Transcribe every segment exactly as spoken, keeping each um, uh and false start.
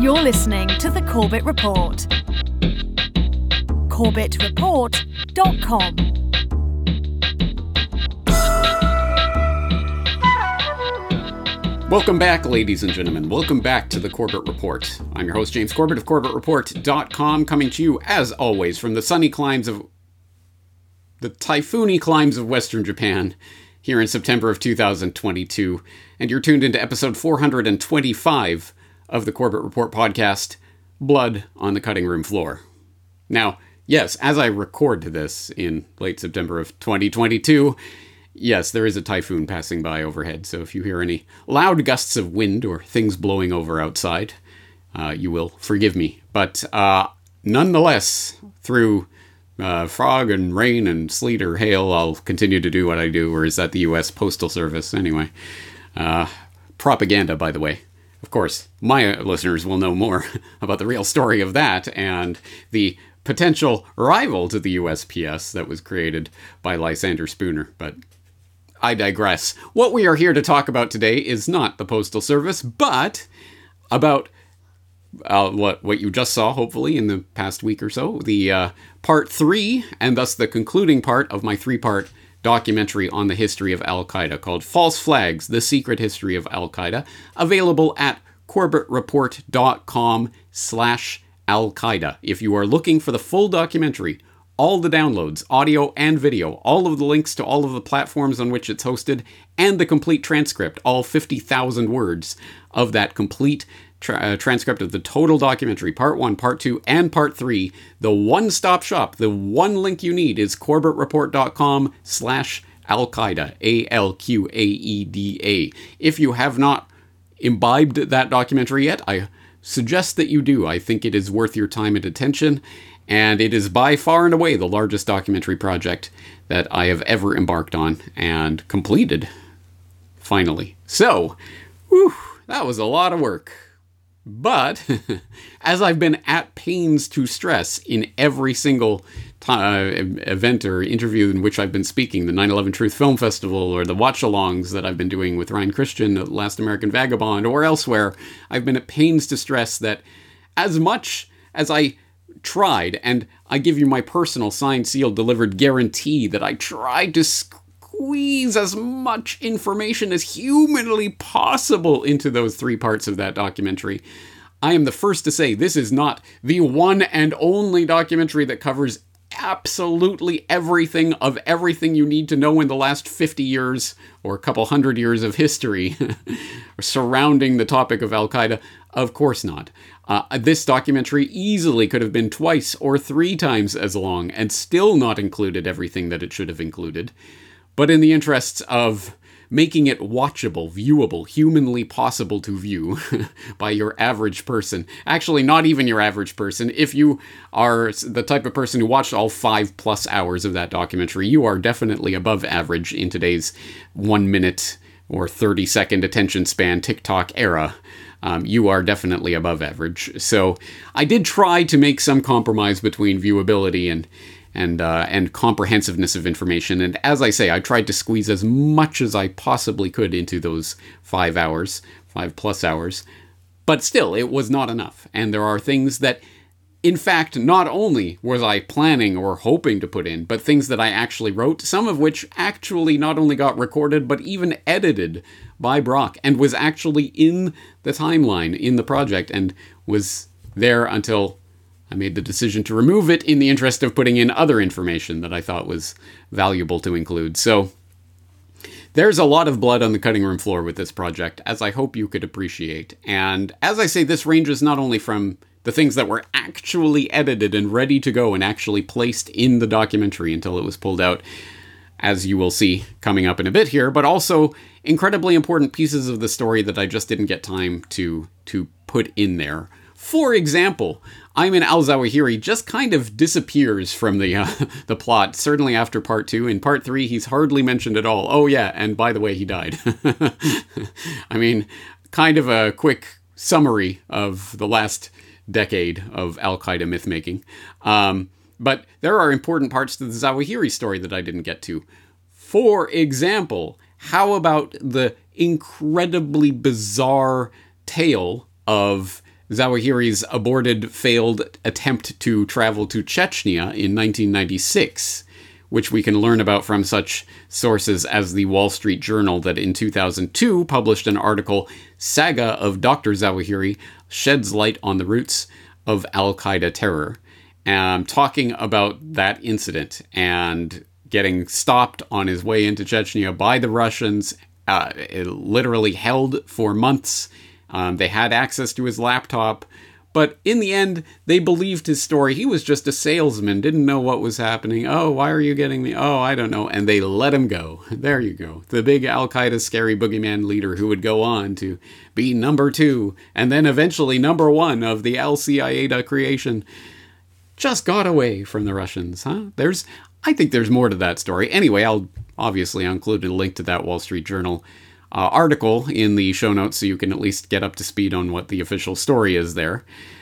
You're listening to The Corbett Report. corbett report dot com. Welcome back, ladies and gentlemen. Welcome back to The Corbett Report. I'm your host, James Corbett of corbett report dot com, coming to you, as always, from the sunny climes of... the typhoony climes of Western Japan, here in September of two thousand twenty-two. And you're tuned into episode four hundred twenty-five of the Corbett Report podcast, Blood on the Cutting Room Floor. Now, yes, as I record this in late September of twenty twenty-two, yes, there is a typhoon passing by overhead, so if you hear any loud gusts of wind or things blowing over outside, uh, you will forgive me. But uh, nonetheless, through uh, fog and rain and sleet or hail, I'll continue to do what I do, or is that the U S Postal Service anyway? Uh, propaganda, by the way. Of course, my listeners will know more about the real story of that and the potential rival to the U S P S that was created by Lysander Spooner, but I digress. What we are here to talk about today is not the Postal Service, but about uh, what what you just saw, hopefully, in the past week or so, the uh, part three, and thus the concluding part of my three-part documentary on the history of Al-Qaeda called False Flags, The Secret History of Al-Qaeda, available at corbett report dot com slash Al-Qaeda. If you are looking for the full documentary, all the downloads, audio and video, all of the links to all of the platforms on which it's hosted, and the complete transcript, all fifty thousand words of that complete tra- uh, transcript of the total documentary, part one, part two, and part three, the one-stop shop, the one link you need is corbett report dot com slash Al-Qaeda, A L Q A E D A. If you have not imbibed that documentary yet, I suggest that you do. I think it is worth your time and attention, and it is by far and away the largest documentary project that I have ever embarked on and completed, finally. So, whew, that was a lot of work. But, as I've been at pains to stress in every single t- uh, event or interview in which I've been speaking, the nine eleven Truth Film Festival, or the watch-alongs that I've been doing with Ryan Christian at Last American Vagabond, or elsewhere, I've been at pains to stress that as much as I tried, and I give you my personal signed, sealed, delivered guarantee that I tried to squeeze as much information as humanly possible into those three parts of that documentary, I am the first to say this is not the one and only documentary that covers absolutely everything of everything you need to know in the last fifty years or a couple hundred years of history surrounding the topic of Al-Qaeda. Of course not. Uh, this documentary easily could have been twice or three times as long and still not included everything that it should have included. But in the interests of making it watchable, viewable, humanly possible to view by your average person. Actually, not even your average person. If you are the type of person who watched all five plus hours of that documentary, you are definitely above average in today's one minute or thirty second attention span TikTok era. Um, you are definitely above average. So I did try to make some compromise between viewability and and uh, and comprehensiveness of information. And as I say, I tried to squeeze as much as I possibly could into those five hours, five plus hours. But still, it was not enough. And there are things that, in fact, not only was I planning or hoping to put in, but things that I actually wrote, some of which actually not only got recorded, but even edited by Brock, and was actually in the timeline, in the project, and was there until I made the decision to remove it in the interest of putting in other information that I thought was valuable to include. So there's a lot of blood on the cutting room floor with this project, as I hope you could appreciate. And as I say, this ranges not only from the things that were actually edited and ready to go and actually placed in the documentary until it was pulled out, as you will see coming up in a bit here, but also incredibly important pieces of the story that I just didn't get time to to put in there. For example, Ayman al-Zawahiri just kind of disappears from the uh, the plot, certainly after part two. In part three, he's hardly mentioned at all. Oh yeah, and by the way, he died. I mean, kind of a quick summary of the last decade of Al-Qaeda myth-making. Um, but there are important parts to the Zawahiri story that I didn't get to. For example, how about the incredibly bizarre tale of Zawahiri's aborted, failed attempt to travel to Chechnya in nineteen ninety-six, which we can learn about from such sources as the Wall Street Journal that in two thousand two published an article, Saga of Doctor Zawahiri Sheds Light on the Roots of Al-Qaeda Terror, um, talking about that incident and getting stopped on his way into Chechnya by the Russians, uh, literally held for months. Um, they had access to his laptop, but in the end, they believed his story. He was just a salesman, didn't know what was happening. Oh, why are you getting me? Oh, I don't know. And they let him go. There you go. The big Al-Qaeda scary boogeyman leader who would go on to be number two and then eventually number one of the Al-Qaeda creation just got away from the Russians, huh? There's, I think there's more to that story. Anyway, I'll obviously include a link to that Wall Street Journal Uh, article in the show notes so you can at least get up to speed on what the official story is there.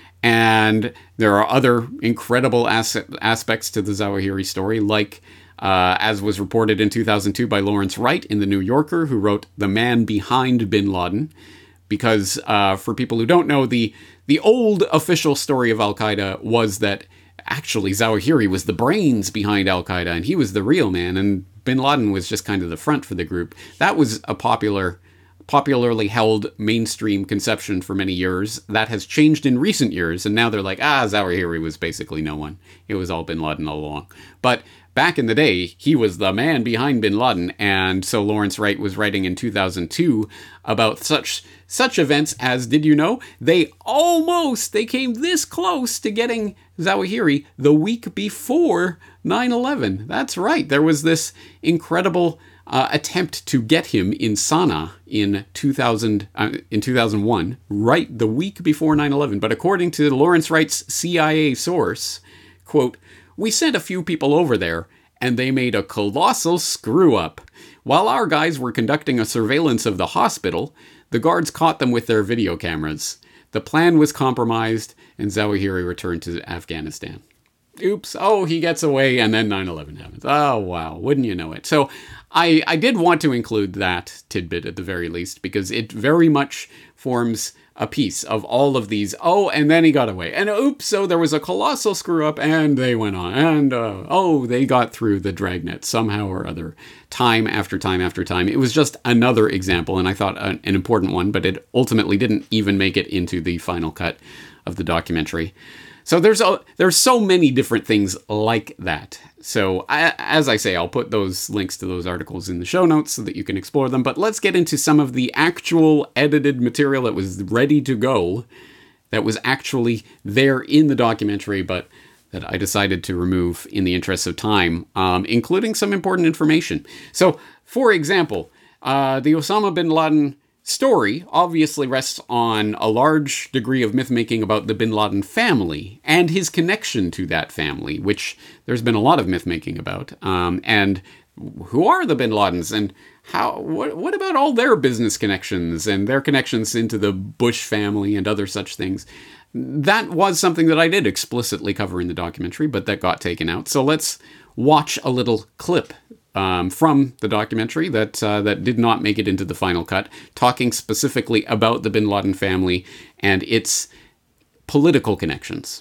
And there are other incredible as- aspects to the Zawahiri story, like uh, as was reported in two thousand two by Lawrence Wright in The New Yorker, who wrote The Man Behind Bin Laden. Because uh, for people who don't know, the, the old official story of Al-Qaeda was that actually Zawahiri was the brains behind Al-Qaeda and he was the real man, and Bin Laden was just kind of the front for the group. That was a popular, popularly held mainstream conception for many years. That has changed in recent years, and now they're like, ah, Zawahiri was basically no one. It was all Bin Laden all along. But back in the day, he was the man behind Bin Laden, and so Lawrence Wright was writing in two thousand two about such such events as, did you know, they almost, they came this close to getting Zawahiri the week before nine eleven. That's right. There was this incredible uh, attempt to get him in Sana'a in two thousand, uh, in two thousand one, right the week before nine eleven. But according to Lawrence Wright's C I A source, quote, "We sent a few people over there, and they made a colossal screw-up. While our guys were conducting a surveillance of the hospital, the guards caught them with their video cameras. The plan was compromised, and Zawahiri returned to Afghanistan." Oops, oh, he gets away, and then nine eleven happens. Oh, wow, wouldn't you know it. So I, I did want to include that tidbit at the very least, because it very much forms a piece of all of these. Oh, and then he got away. And oops, so there was a colossal screw-up, and they went on. And, uh, oh, they got through the dragnet somehow or other, time after time after time. It was just another example, and I thought an, an important one, but it ultimately didn't even make it into the final cut of the documentary. So there's a, there's so many different things like that. So I, as I say, I'll put those links to those articles in the show notes so that you can explore them. But let's get into some of the actual edited material that was ready to go, that was actually there in the documentary, but that I decided to remove in the interest of time, um, including some important information. So, for example, uh, the Osama bin Laden story obviously rests on a large degree of myth-making about the bin Laden family and his connection to that family, which there's been a lot of myth-making about. Um, and who are the bin Ladens, and how? What, what about all their business connections and their connections into the Bush family and other such things? That was something that I did explicitly cover in the documentary, but that got taken out. So let's watch a little clip Um, from the documentary that uh, that did not make it into the final cut, talking specifically about the bin Laden family and its political connections.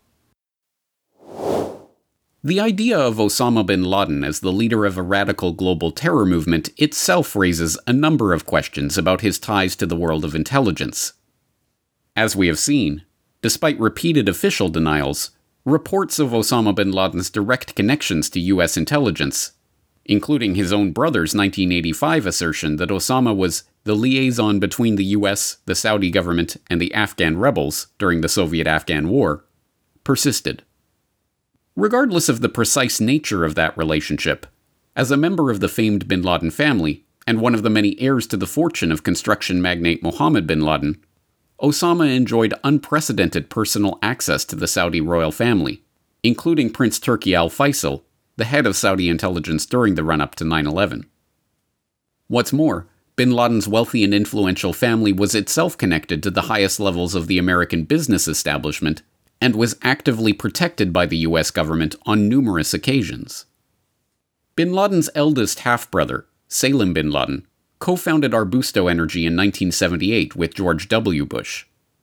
The idea of Osama bin Laden as the leader of a radical global terror movement itself raises a number of questions about his ties to the world of intelligence. As we have seen, despite repeated official denials, reports of Osama bin Laden's direct connections to U S intelligence, including his own brother's nineteen eighty-five assertion that Osama was the liaison between the U S, the Saudi government, and the Afghan rebels during the Soviet-Afghan War, persisted. Regardless of the precise nature of that relationship, as a member of the famed bin Laden family, and one of the many heirs to the fortune of construction magnate Mohammed bin Laden, Osama enjoyed unprecedented personal access to the Saudi royal family, including Prince Turki Al Faisal, the head of Saudi intelligence during the run-up to nine eleven. What's more, bin Laden's wealthy and influential family was itself connected to the highest levels of the American business establishment and was actively protected by the U S government on numerous occasions. Bin Laden's eldest half-brother, Salim bin Laden, co-founded Arbusto Energy in nineteen seventy-eight with George W. Bush.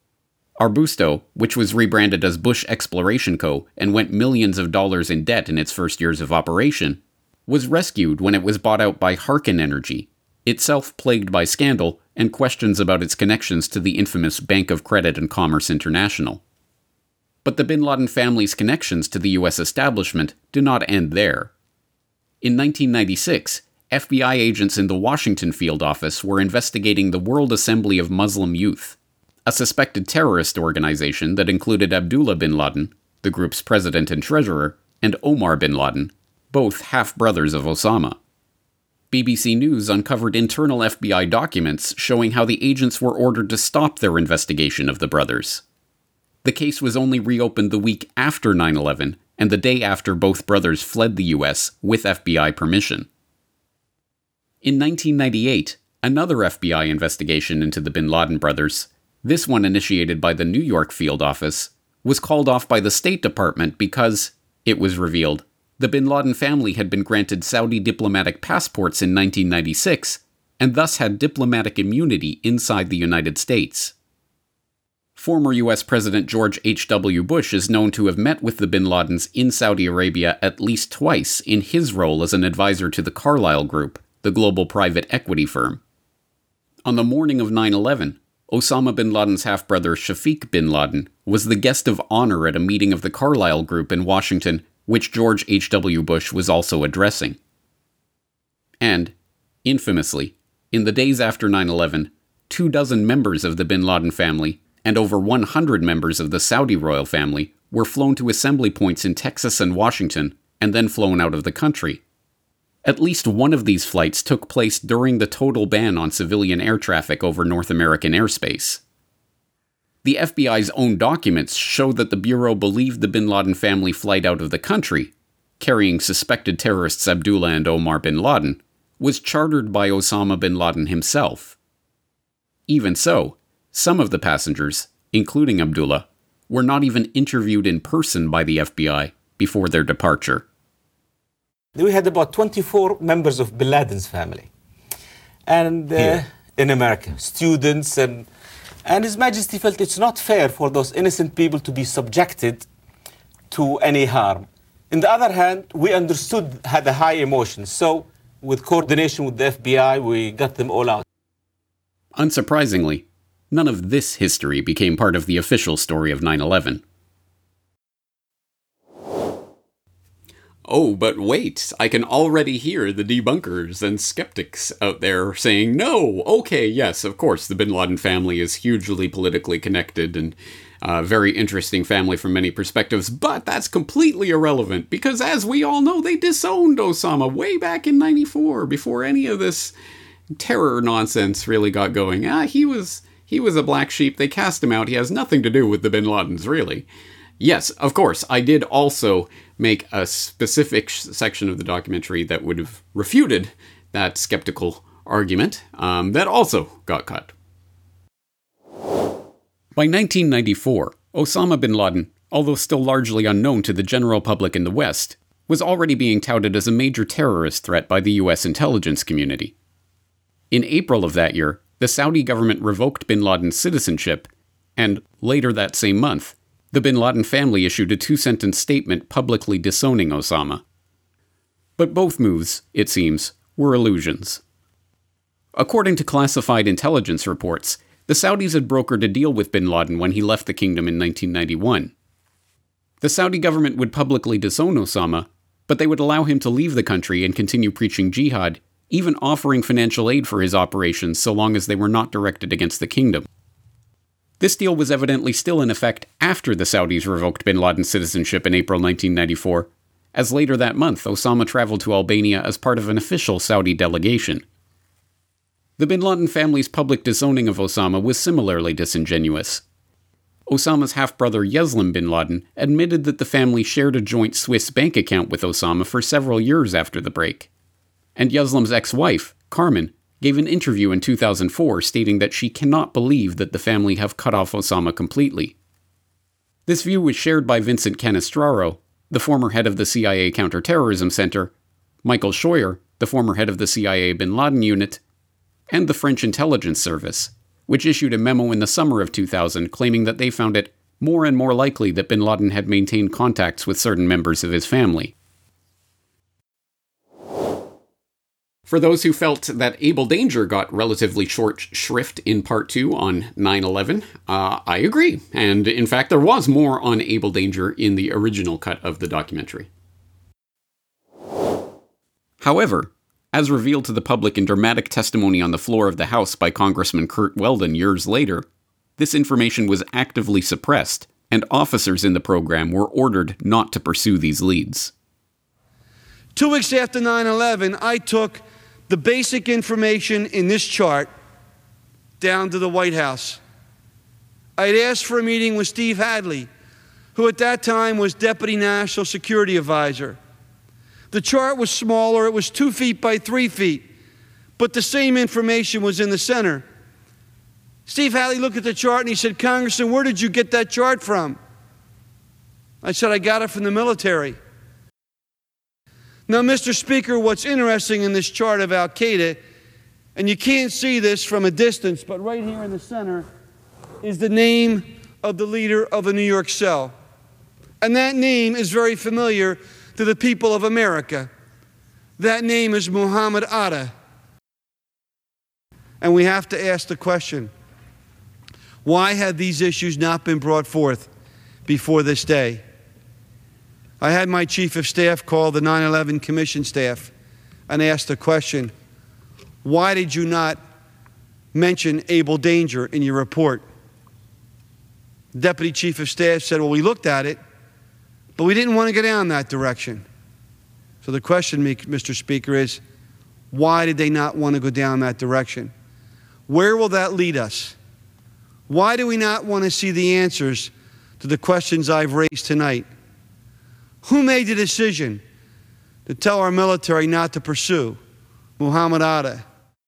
Arbusto, which was rebranded as Bush Exploration Co. and went millions of dollars in debt in its first years of operation, was rescued when it was bought out by Harken Energy, itself plagued by scandal and questions about its connections to the infamous Bank of Credit and Commerce International. But the bin Laden family's connections to the U S establishment do not end there. In nineteen ninety-six, F B I agents in the Washington field office were investigating the World Assembly of Muslim Youth, a suspected terrorist organization that included Abdullah bin Laden, the group's president and treasurer, and Omar bin Laden, both half-brothers of Osama. B B C News uncovered internal F B I documents showing how the agents were ordered to stop their investigation of the brothers. The case was only reopened the week after nine eleven, and the day after both brothers fled the U S with F B I permission. In nineteen ninety-eight, another F B I investigation into the bin Laden brothers, this one initiated by the New York field office, was called off by the State Department because, it was revealed, the bin Laden family had been granted Saudi diplomatic passports in nineteen ninety-six, and thus had diplomatic immunity inside the United States. Former U S President George H W Bush is known to have met with the bin Ladens in Saudi Arabia at least twice in his role as an advisor to the Carlyle Group, the global private equity firm. On the morning of nine eleven, Osama bin Laden's half-brother Shafiq bin Laden was the guest of honor at a meeting of the Carlyle Group in Washington, which George H W Bush was also addressing. And, infamously, in the days after nine eleven, two dozen members of the bin Laden family and over one hundred members of the Saudi royal family were flown to assembly points in Texas and Washington and then flown out of the country. At least one of these flights took place during the total ban on civilian air traffic over North American airspace. The F B I's own documents show that the Bureau believed the bin Laden family flight out of the country, carrying suspected terrorists Abdullah and Omar bin Laden, was chartered by Osama bin Laden himself. Even so, some of the passengers, including Abdullah, were not even interviewed in person by the F B I before their departure. We had about twenty-four members of bin Laden's family, and uh, in America, students, and and His Majesty felt it's not fair for those innocent people to be subjected to any harm. On the other hand, we understood had a high emotion, so with coordination with the F B I, we got them all out. Unsurprisingly, none of this history became part of the official story of nine eleven. Oh, but wait, I can already hear the debunkers and skeptics out there saying, no, okay, yes, of course, the bin Laden family is hugely politically connected and a very interesting family from many perspectives, but that's completely irrelevant because, as we all know, they disowned Osama way back in ninety-four before any of this terror nonsense really got going. Ah, he was he was a black sheep. They cast him out. He has nothing to do with the bin Ladens, really. Yes, of course, I did also make a specific sh- section of the documentary that would have refuted that skeptical argument um, that also got cut. By nineteen ninety-four, Osama bin Laden, although still largely unknown to the general public in the West, was already being touted as a major terrorist threat by the U S intelligence community. In April of that year, the Saudi government revoked bin Laden's citizenship, and later that same month, the bin Laden family issued a two-sentence statement publicly disowning Osama. But both moves, it seems, were illusions. According to classified intelligence reports, the Saudis had brokered a deal with bin Laden when he left the kingdom in nineteen ninety-one. The Saudi government would publicly disown Osama, but they would allow him to leave the country and continue preaching jihad, even offering financial aid for his operations so long as they were not directed against the kingdom. This deal was evidently still in effect after the Saudis revoked bin Laden's citizenship in April nineteen ninety-four, as later that month Osama traveled to Albania as part of an official Saudi delegation. The bin Laden family's public disowning of Osama was similarly disingenuous. Osama's half-brother Yeslam bin Laden admitted that the family shared a joint Swiss bank account with Osama for several years after the break. And Yeslam's ex-wife, Carmen, gave an interview in two thousand four stating that she cannot believe that the family have cut off Osama completely. This view was shared by Vincent Canestraro, the former head of the C I A Counterterrorism Center, Michael Scheuer, the former head of the C I A bin Laden unit, and the French intelligence service, which issued a memo in the summer of two thousand claiming that they found it more and more likely that bin Laden had maintained contacts with certain members of his family. For those who felt that Able Danger got relatively short shrift in part two on nine eleven, uh, I agree. And in fact, there was more on Able Danger in the original cut of the documentary. However, as revealed to the public in dramatic testimony on the floor of the House by Congressman Curt Weldon years later, this information was actively suppressed, and officers in the program were ordered not to pursue these leads. Two weeks after nine eleven, I took the basic information in this chart down to the White House. I had asked for a meeting with Steve Hadley, who at that time was Deputy National Security Advisor. The chart was smaller, it was two feet by three feet, but the same information was in the center. Steve Hadley looked at the chart and he said, "Congressman, where did you get that chart from?" I said, "I got it from the military." Now, Mister Speaker, what's interesting in this chart of Al-Qaeda, and you can't see this from a distance, but right here in the center is the name of the leader of the New York cell. And that name is very familiar to the people of America. That name is Muhammad Atta. And we have to ask the question, why had these issues not been brought forth before this day? I had my chief of staff call the nine eleven Commission staff and ask the question, why did you not mention Able Danger in your report? The Deputy Chief of Staff said, well, we looked at it, but we didn't want to go down that direction. So the question, Mister Speaker, is why did they not want to go down that direction? Where will that lead us? Why do we not want to see the answers to the questions I've raised tonight? Who made the decision to tell our military not to pursue Muhammad Atta?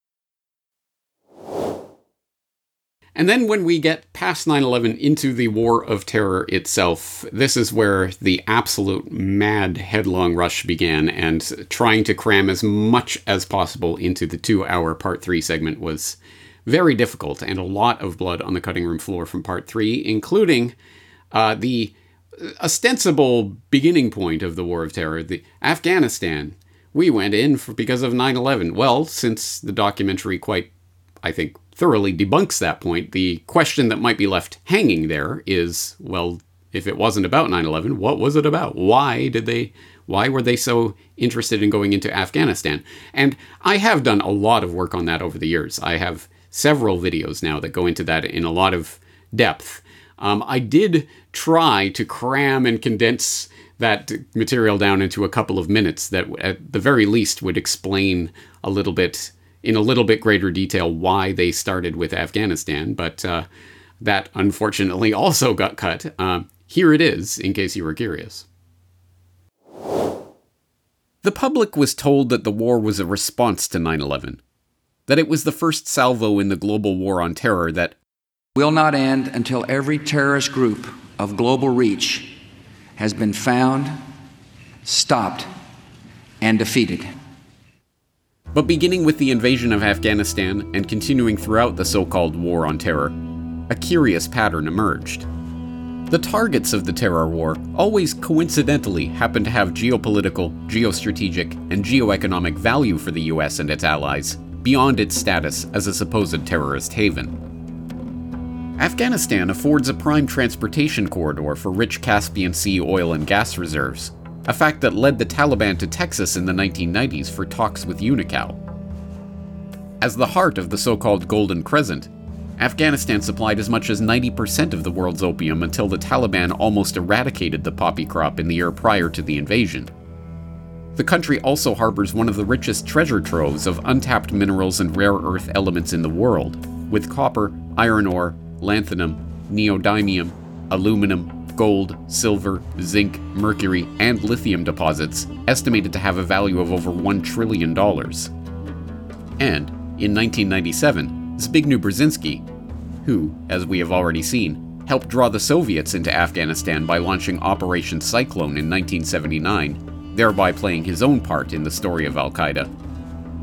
And then when we get past nine eleven into the War of Terror itself, this is where the absolute mad headlong rush began, and trying to cram as much as possible into the two-hour Part three segment was very difficult, and a lot of blood on the cutting room floor from Part three, including uh, the ostensible beginning point of the War of Terror, the Afghanistan. We went in for, because of nine eleven. Well, since the documentary quite, I think, thoroughly debunks that point, the question that might be left hanging there is, well, if it wasn't about nine eleven, what was it about? Why did they, why were they so interested in going into Afghanistan? And I have done a lot of work on that over the years. I have several videos now that go into that in a lot of depth. Um, I did try to cram and condense that material down into a couple of minutes that at the very least would explain a little bit, in a little bit greater detail, why they started with Afghanistan, but uh, that unfortunately also got cut. Uh, here it is, in case you were curious. The public was told that the war was a response to nine eleven, that it was the first salvo in the global war on terror that will not end until every terrorist group of global reach has been found, stopped, and defeated. But beginning with the invasion of Afghanistan and continuing throughout the so-called War on Terror, a curious pattern emerged. The targets of the terror war always coincidentally happened to have geopolitical, geostrategic, and geoeconomic value for the U S and its allies, beyond its status as a supposed terrorist haven. Afghanistan affords a prime transportation corridor for rich Caspian Sea oil and gas reserves, a fact that led the Taliban to Texas in the nineteen nineties for talks with Unocal. As the heart of the so-called Golden Crescent, Afghanistan supplied as much as ninety percent of the world's opium until the Taliban almost eradicated the poppy crop in the year prior to the invasion. The country also harbors one of the richest treasure troves of untapped minerals and rare earth elements in the world, with copper, iron ore, lanthanum, neodymium, aluminum, gold, silver, zinc, mercury, and lithium deposits estimated to have a value of over one trillion dollars. And, in nineteen ninety-seven, Zbigniew Brzezinski, who, as we have already seen, helped draw the Soviets into Afghanistan by launching Operation Cyclone in nineteen seventy-nine, thereby playing his own part in the story of Al-Qaeda,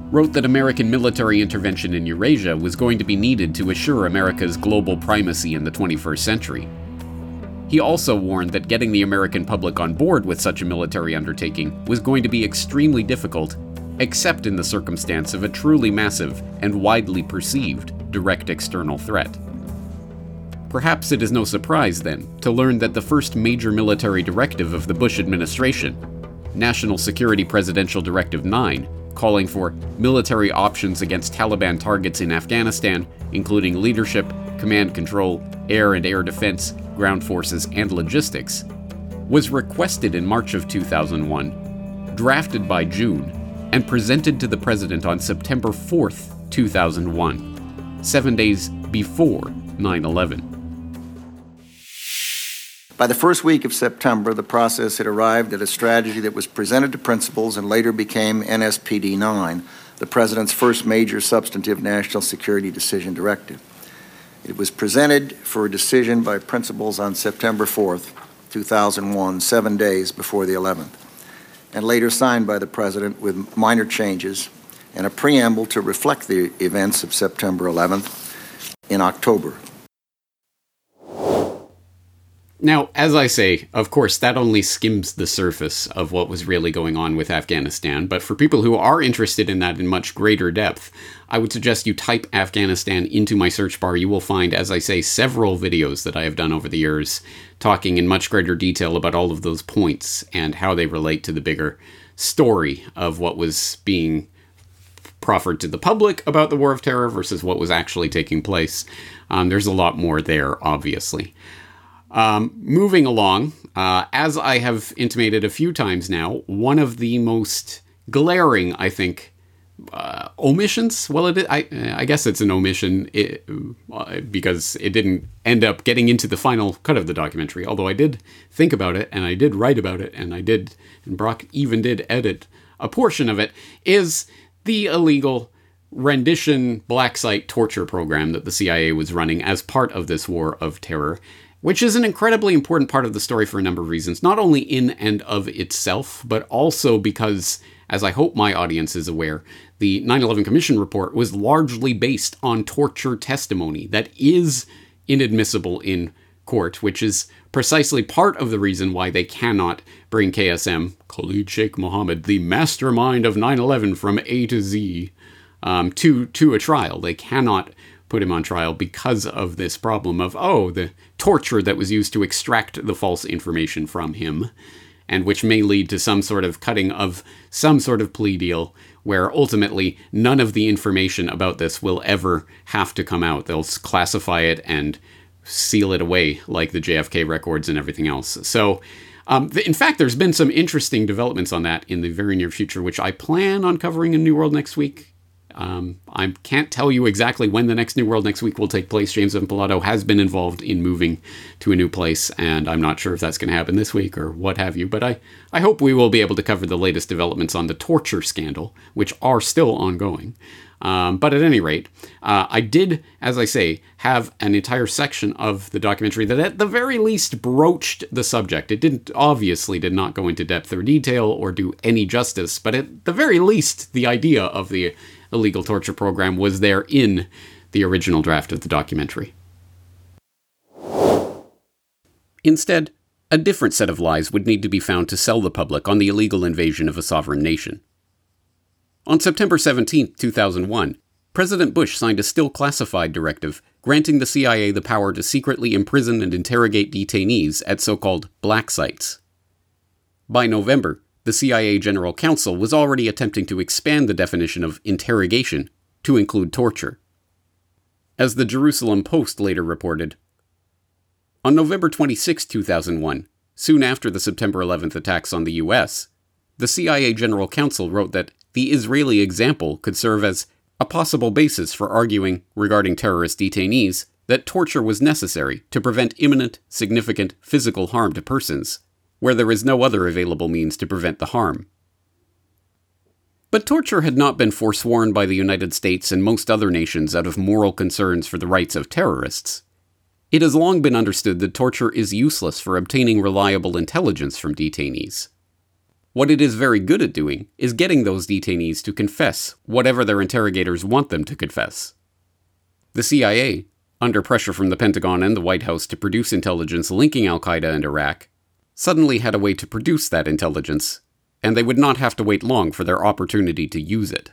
wrote that American military intervention in Eurasia was going to be needed to assure America's global primacy in the twenty-first century. He also warned that getting the American public on board with such a military undertaking was going to be extremely difficult, except in the circumstance of a truly massive and widely perceived direct external threat. Perhaps it is no surprise, then, to learn that the first major military directive of the Bush administration, National Security Presidential Directive nine, calling for military options against Taliban targets in Afghanistan, including leadership, command control, air and air defense, ground forces, and logistics, was requested in March of two thousand one, drafted by June, and presented to the President on September fourth, two thousand one, seven days before nine eleven. By the first week of September, the process had arrived at a strategy that was presented to principals and later became N S P D nine, the President's first major substantive national security decision directive. It was presented for a decision by principals on September fourth, two thousand one, seven days before the eleventh, and later signed by the President with minor changes and a preamble to reflect the events of September eleventh in October. Now, as I say, of course, that only skims the surface of what was really going on with Afghanistan, but for people who are interested in that in much greater depth, I would suggest you type Afghanistan into my search bar. You will find, as I say, several videos that I have done over the years talking in much greater detail about all of those points and how they relate to the bigger story of what was being proffered to the public about the War of Terror versus what was actually taking place. Um, there's a lot more there, obviously. Um, moving along, uh, as I have intimated a few times now, one of the most glaring, I think, uh, omissions, well, it, I, I guess it's an omission it, uh, because it didn't end up getting into the final cut of the documentary, although I did think about it, and I did write about it, and I did, and Brock even did edit a portion of it, is the illegal rendition black site torture program that the C I A was running as part of this War of Terror, which is an incredibly important part of the story for a number of reasons, not only in and of itself, but also because, as I hope my audience is aware, the nine eleven Commission report was largely based on torture testimony that is inadmissible in court, which is precisely part of the reason why they cannot bring K S M, Khalid Sheikh Mohammed, the mastermind of nine eleven from A to Z, um, to, to a trial. They cannot put him on trial because of this problem of, oh, the torture that was used to extract the false information from him, and which may lead to some sort of cutting of some sort of plea deal where ultimately none of the information about this will ever have to come out. They'll classify it and seal it away like the J F K records and everything else. So, um, th- in fact, there's been some interesting developments on that in the very near future, which I plan on covering in New World next week. Um, I can't tell you exactly when the next New World Next Week will take place. James Evan Pilato has been involved in moving to a new place, and I'm not sure if that's going to happen this week or what have you, but I, I hope we will be able to cover the latest developments on the torture scandal, which are still ongoing. Um, but at any rate, uh, I did, as I say, have an entire section of the documentary that at the very least broached the subject. It didn't, obviously did not go into depth or detail or do any justice, but at the very least, the idea of the illegal torture program was there in the original draft of the documentary. Instead, a different set of lies would need to be found to sell the public on the illegal invasion of a sovereign nation. On September seventeenth, two thousand one, President Bush signed a still classified directive granting the C I A the power to secretly imprison and interrogate detainees at so-called black sites. By November, the C I A General Counsel was already attempting to expand the definition of interrogation to include torture. As the Jerusalem Post later reported, on November twenty-sixth, two thousand one, soon after the September eleventh attacks on the U S, the C I A General Counsel wrote that the Israeli example could serve as a possible basis for arguing regarding terrorist detainees that torture was necessary to prevent imminent, significant physical harm to persons, where there is no other available means to prevent the harm. But torture had not been forsworn by the United States and most other nations out of moral concerns for the rights of terrorists. It has long been understood that torture is useless for obtaining reliable intelligence from detainees. What it is very good at doing is getting those detainees to confess whatever their interrogators want them to confess. The C I A, under pressure from the Pentagon and the White House to produce intelligence linking al-Qaeda and Iraq, suddenly had a way to produce that intelligence, and they would not have to wait long for their opportunity to use it.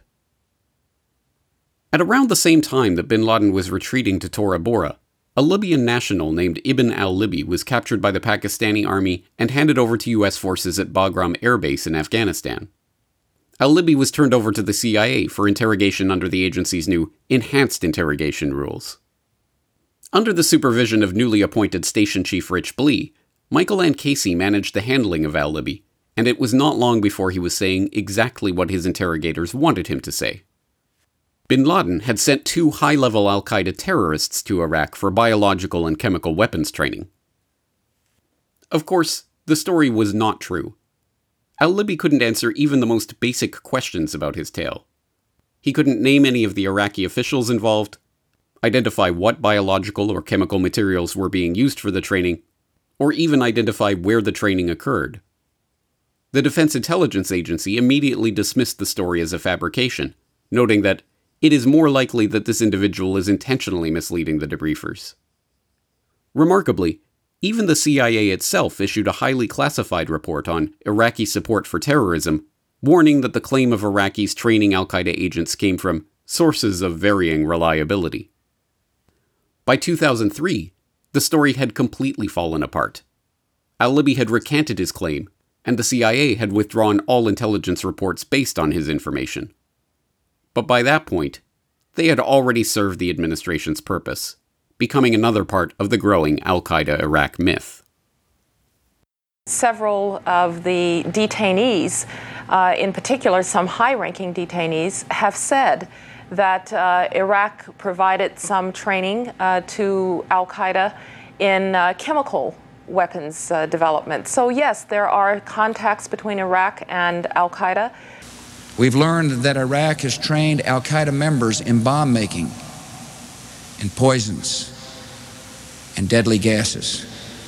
At around the same time that bin Laden was retreating to Tora Bora, a Libyan national named Ibn al-Libi was captured by the Pakistani army and handed over to U S forces at Bagram Air Base in Afghanistan. Al-Libi was turned over to the C I A for interrogation under the agency's new enhanced interrogation rules. Under the supervision of newly appointed Station Chief Rich Blee, Michael Ann Casey managed the handling of al-Libi, and it was not long before he was saying exactly what his interrogators wanted him to say. Bin Laden had sent two high-level al-Qaeda terrorists to Iraq for biological and chemical weapons training. Of course, the story was not true. Al-Libi couldn't answer even the most basic questions about his tale. He couldn't name any of the Iraqi officials involved, identify what biological or chemical materials were being used for the training, or even identify where the training occurred. The Defense Intelligence Agency immediately dismissed the story as a fabrication, noting that it is more likely that this individual is intentionally misleading the debriefers. Remarkably, even the C I A itself issued a highly classified report on Iraqi support for terrorism, warning that the claim of Iraqis training al-Qaeda agents came from sources of varying reliability. By two thousand three, the story had completely fallen apart. Al-Libi had recanted his claim, and the C I A had withdrawn all intelligence reports based on his information. But by that point, they had already served the administration's purpose, becoming another part of the growing al-Qaeda Iraq myth. Several of the detainees, uh, in particular some high-ranking detainees, have said that uh, Iraq provided some training uh, to al-Qaeda in uh, chemical weapons uh, development. So yes, there are contacts between Iraq and al-Qaeda. We've learned that Iraq has trained al-Qaeda members in bomb making, in poisons, and deadly gases.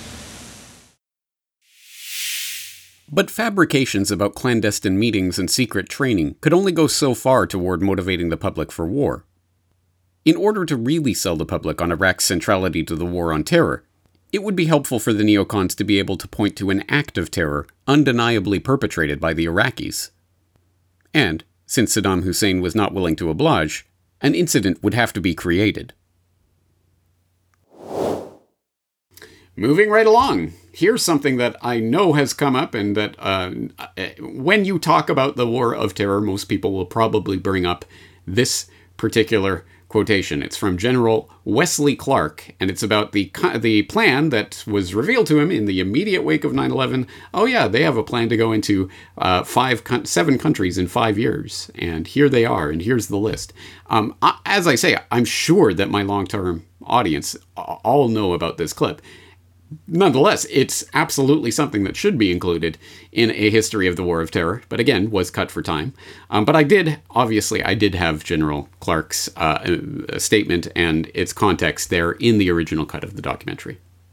But fabrications about clandestine meetings and secret training could only go so far toward motivating the public for war. In order to really sell the public on Iraq's centrality to the war on terror, it would be helpful for the neocons to be able to point to an act of terror undeniably perpetrated by the Iraqis. And, since Saddam Hussein was not willing to oblige, an incident would have to be created. Moving right along, here's something that I know has come up and that uh, when you talk about the war of terror, most people will probably bring up this particular quotation. It's from General Wesley Clark, and it's about the the plan that was revealed to him in the immediate wake of nine eleven. Oh yeah, they have a plan to go into uh, five, seven countries in five years, and here they are, and here's the list. Um, as I say, I'm sure that my long-term audience all know about this clip. Nonetheless, it's absolutely something that should be included in a history of the War of Terror, but again, was cut for time. Um, but I did, obviously, I did have General Clark's uh, statement and its context there in the original cut of the documentary.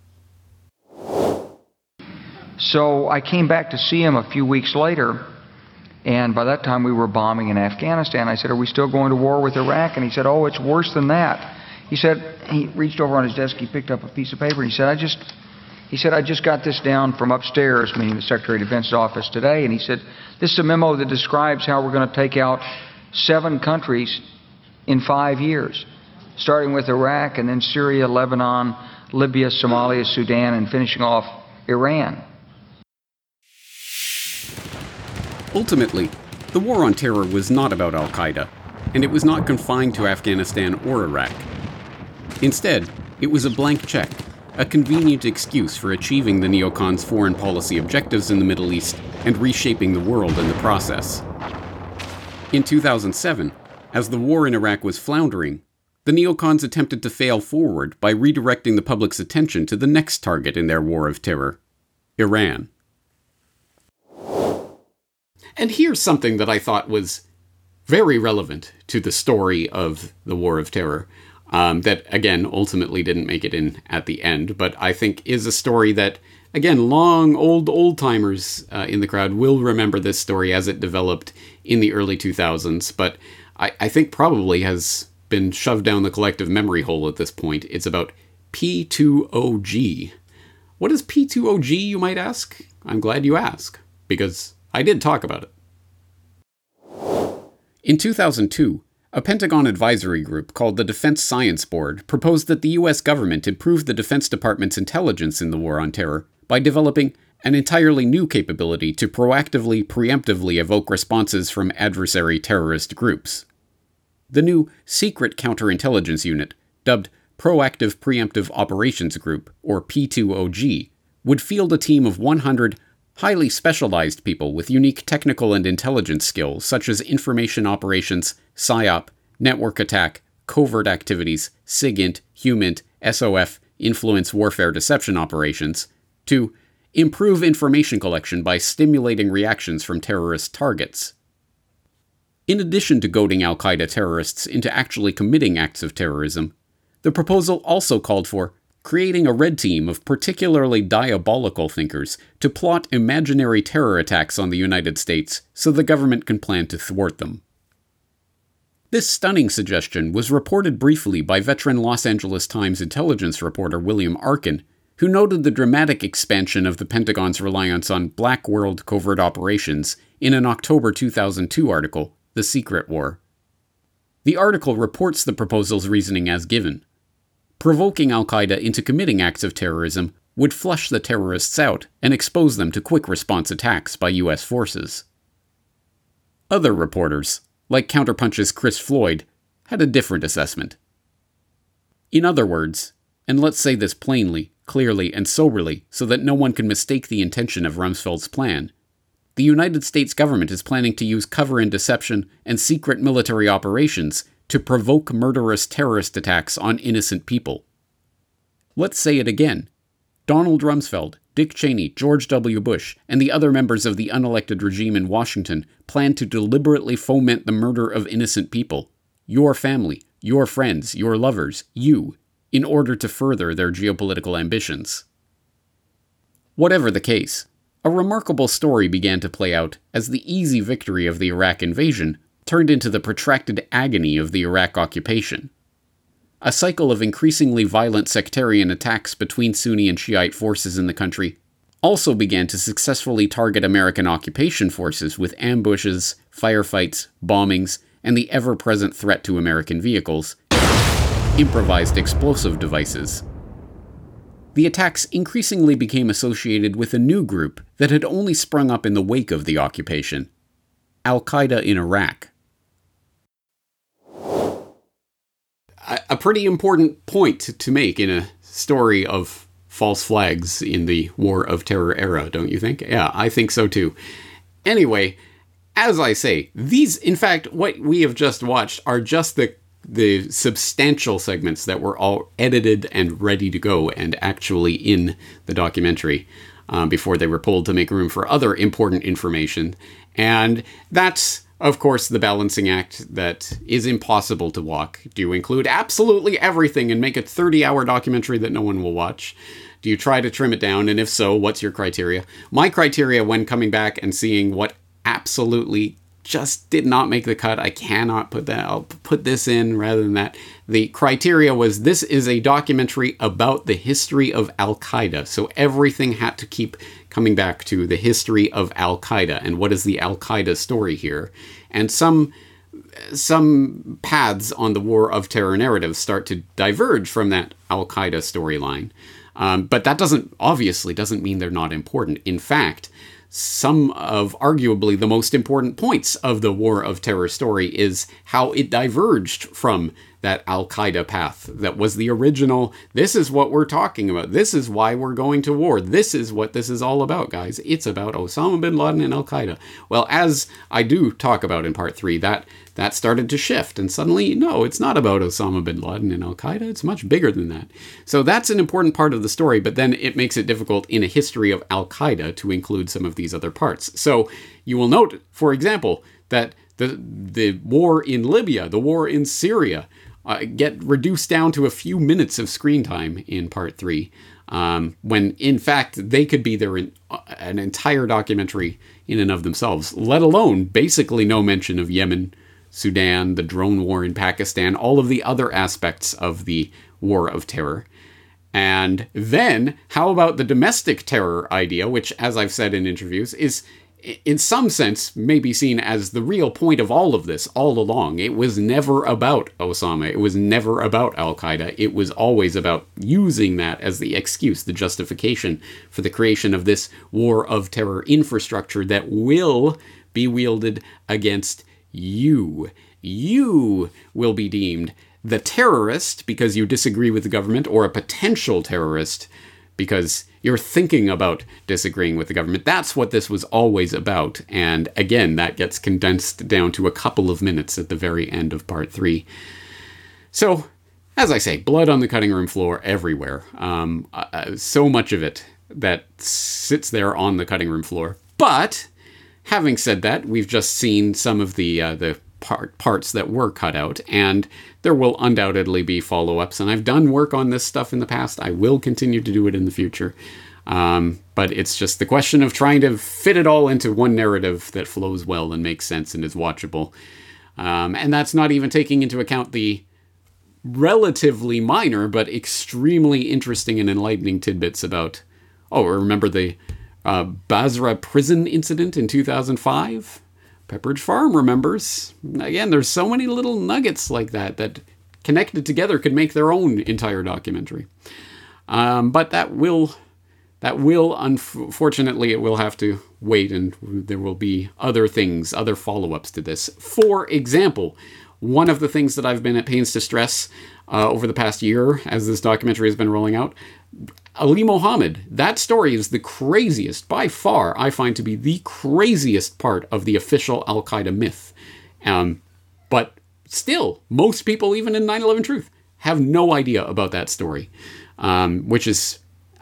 So I came back to see him a few weeks later, and by that time we were bombing in Afghanistan. I said, "Are we still going to war with Iraq?" And he said, "Oh, it's worse than that." He said, he reached over on his desk, he picked up a piece of paper, and he said, I just... He said, I just got this down from upstairs, meaning the Secretary of Defense's office today, and he said, this is a memo that describes how we're going to take out seven countries in five years, starting with Iraq and then Syria, Lebanon, Libya, Somalia, Sudan, and finishing off Iran. Ultimately, the war on terror was not about al-Qaeda, and it was not confined to Afghanistan or Iraq. Instead, it was a blank check, a convenient excuse for achieving the neocons' foreign policy objectives in the Middle East and reshaping the world in the process. In two thousand seven, as the war in Iraq was floundering, the neocons attempted to fail forward by redirecting the public's attention to the next target in their war of terror, Iran. And here's something that I thought was very relevant to the story of the War of Terror. Um, that, again, ultimately didn't make it in at the end, but I think is a story that again, long, old, old-timers uh, in the crowd will remember this story as it developed in the early two thousands, but I, I think probably has been shoved down the collective memory hole at this point. It's about P two O G. What is P two O G, you might ask? I'm glad you ask, because I did talk about it. In two thousand two, a Pentagon advisory group called the Defense Science Board proposed that the U S government improve the Defense Department's intelligence in the war on terror by developing an entirely new capability to proactively, preemptively evoke responses from adversary terrorist groups. The new Secret Counterintelligence Unit, dubbed Proactive Preemptive Operations Group, or P two O G, would field a team of one hundred highly specialized people with unique technical and intelligence skills such as information operations, PSYOP, network attack, covert activities, SIGINT, HUMINT, S O F, influence warfare deception operations, to improve information collection by stimulating reactions from terrorist targets. In addition to goading al-Qaeda terrorists into actually committing acts of terrorism, the proposal also called for creating a red team of particularly diabolical thinkers to plot imaginary terror attacks on the United States so the government can plan to thwart them. This stunning suggestion was reported briefly by veteran Los Angeles Times intelligence reporter William Arkin, who noted the dramatic expansion of the Pentagon's reliance on Black World covert operations in an October two thousand two article, The Secret War. The article reports the proposal's reasoning as given. Provoking al-Qaeda into committing acts of terrorism would flush the terrorists out and expose them to quick response attacks by U S forces. Other reporters, like Counterpunch's Chris Floyd, had a different assessment. In other words, and let's say this plainly, clearly, and soberly so that no one can mistake the intention of Rumsfeld's plan, the United States government is planning to use cover and deception and secret military operations to provoke murderous terrorist attacks on innocent people. Let's say it again. Donald Rumsfeld, Dick Cheney, George W. Bush, and the other members of the unelected regime in Washington plan to deliberately foment the murder of innocent people, your family, your friends, your lovers, you, in order to further their geopolitical ambitions. Whatever the case, a remarkable story began to play out as the easy victory of the Iraq invasion turned into the protracted agony of the Iraq occupation. A cycle of increasingly violent sectarian attacks between Sunni and Shiite forces in the country also began to successfully target American occupation forces with ambushes, firefights, bombings, and the ever-present threat to American vehicles, improvised explosive devices. The attacks increasingly became associated with a new group that had only sprung up in the wake of the occupation: Al-Qaeda in Iraq. A pretty important point to make in a story of false flags in the War of Terror era, don't you think? Yeah, I think so too. Anyway, as I say, these, in fact, what we have just watched are just the the substantial segments that were all edited and ready to go and actually in the documentary um, before they were pulled to make room for other important information. And that's, of course, the balancing act that is impossible to walk. Do you include absolutely everything and make a thirty-hour documentary that no one will watch? Do you try to trim it down? And if so, what's your criteria? My criteria when coming back and seeing what absolutely just did not make the cut, I cannot put that, I'll put this in rather than that. The criteria was, this is a documentary about the history of Al-Qaeda. So everything had to keep coming back to the history of Al-Qaeda and what is the Al-Qaeda story here. And some some paths on the War of Terror narrative start to diverge from that Al-Qaeda storyline. Um, but that doesn't, obviously doesn't mean they're not important. In fact, some of arguably the most important points of the War of Terror story is how it diverged from that Al-Qaeda path that was the original, this is what we're talking about, this is why we're going to war, this is what this is all about, guys. It's about Osama bin Laden and Al-Qaeda. Well, as I do talk about in part three, that that started to shift, and suddenly, no, it's not about Osama bin Laden and Al-Qaeda, it's much bigger than that. So that's an important part of the story, but then it makes it difficult in a history of Al-Qaeda to include some of these other parts. So you will note, for example, that the the war in Libya, the war in Syria, uh, get reduced down to a few minutes of screen time in part three, um, when in fact they could be their in, uh, an entire documentary in and of themselves, let alone basically no mention of Yemen, Sudan, the drone war in Pakistan, all of the other aspects of the war of terror. And then, how about the domestic terror idea, which, as I've said in interviews, is in some sense may be seen as the real point of all of this all along. It was never about Osama. It was never about Al-Qaeda. It was always about using that as the excuse, the justification for the creation of this war of terror infrastructure that will be wielded against you. You will be deemed the terrorist because you disagree with the government, or a potential terrorist because you're thinking about disagreeing with the government. That's what this was always about. And again, that gets condensed down to a couple of minutes at the very end of part three. So, as I say, blood on the cutting room floor everywhere. Um, uh, so much of it that sits there on the cutting room floor. But having said that, we've just seen some of the uh, the part, parts that were cut out, and there will undoubtedly be follow-ups. And I've done work on this stuff in the past. I will continue to do it in the future. Um, but it's just the question of trying to fit it all into one narrative that flows well and makes sense and is watchable. Um, and that's not even taking into account the relatively minor but extremely interesting and enlightening tidbits about, oh, remember the uh, Basra prison incident in two thousand five? Pepperidge Farm remembers. Again, there's so many little nuggets like that that connected together could make their own entire documentary. Um, but that will, that will, unfortunately, it will have to wait, and there will be other things, other follow-ups to this. For example, one of the things that I've been at pains to stress uh, over the past year as this documentary has been rolling out, Ali Mohammed, that story is the craziest, by far, I find to be the craziest part of the official Al-Qaeda myth. Um, but still, most people, even in nine eleven Truth, have no idea about that story, um, which is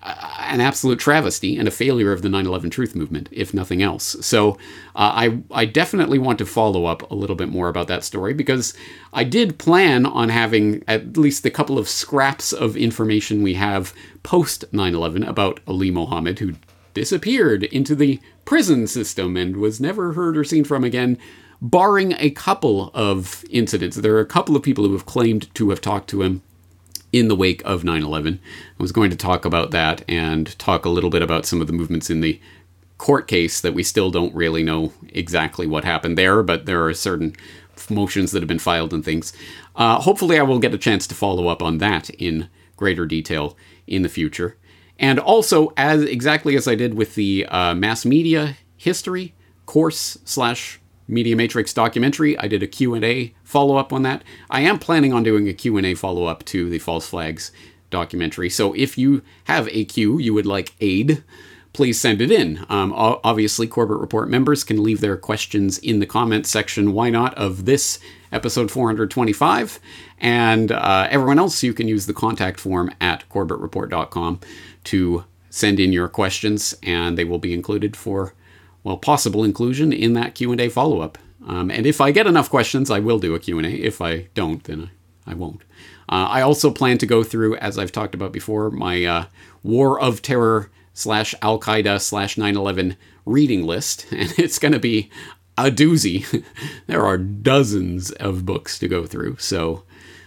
an absolute travesty and a failure of the nine eleven Truth movement, if nothing else. So uh, I, I definitely want to follow up a little bit more about that story, because I did plan on having at least a couple of scraps of information we have post nine eleven about Ali Mohammed, who disappeared into the prison system and was never heard or seen from again, barring a couple of incidents. There are a couple of people who have claimed to have talked to him in the wake of nine eleven. I was going to talk about that and talk a little bit about some of the movements in the court case that we still don't really know exactly what happened there, but there are certain motions that have been filed and things. Uh, hopefully I will get a chance to follow up on that in greater detail in the future. And also, as exactly as I did with the uh, mass media history course slash Media Matrix documentary, I did a Q and A follow-up on that. I am planning on doing a Q and A follow-up to the False Flags documentary. So if you have a Q you would like aid, please send it in. Um, obviously, Corbett Report members can leave their questions in the comments section, why not, of this episode four hundred twenty-five. And uh, everyone else, you can use the contact form at corbett report dot com to send in your questions, and they will be included for, well, possible inclusion in that Q and A follow-up. Um, and if I get enough questions, I will do a Q and A. If I don't, then I, I won't. Uh, I also plan to go through, as I've talked about before, my uh, War of Terror slash Al-Qaeda slash nine eleven reading list. And it's going to be a doozy. There are dozens of books to go through, so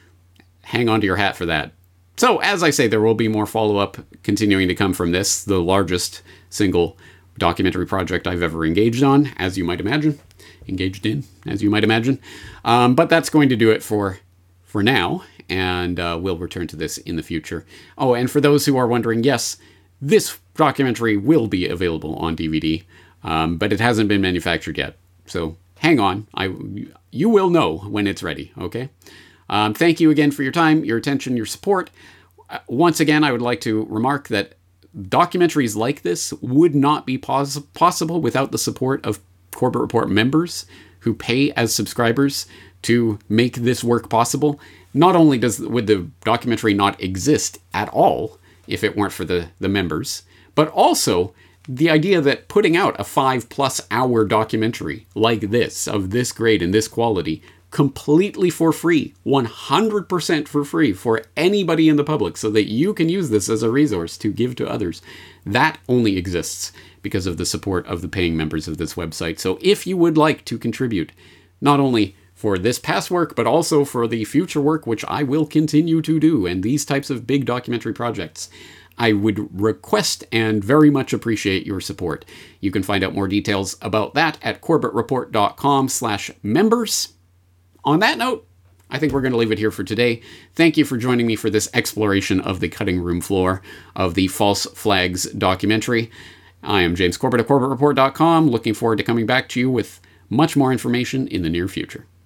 hang on to your hat for that. So, as I say, there will be more follow-up continuing to come from this, the largest single documentary project I've ever engaged on, as you might imagine. Engaged in, as you might imagine. Um, but that's going to do it for for now, and uh, we'll return to this in the future. Oh, and for those who are wondering, yes, this documentary will be available on D V D, um, but it hasn't been manufactured yet. So hang on. I, you will know when it's ready, okay? Um, thank you again for your time, your attention, your support. Uh, once again, I would like to remark that documentaries like this would not be pos- possible without the support of Corbett Report members who pay as subscribers to make this work possible. Not only does would the documentary not exist at all if it weren't for the, the members, but also the idea that putting out a five plus hour documentary like this, of this grade and this quality, completely for free, one hundred percent for free for anybody in the public so that you can use this as a resource to give to others. That only exists because of the support of the paying members of this website. So if you would like to contribute, not only for this past work, but also for the future work, which I will continue to do, and these types of big documentary projects, I would request and very much appreciate your support. You can find out more details about that at corbettreport.com slash members. On that note, I think we're going to leave it here for today. Thank you for joining me for this exploration of the cutting room floor of the False Flags documentary. I am James Corbett of corbett report dot com, looking forward to coming back to you with much more information in the near future.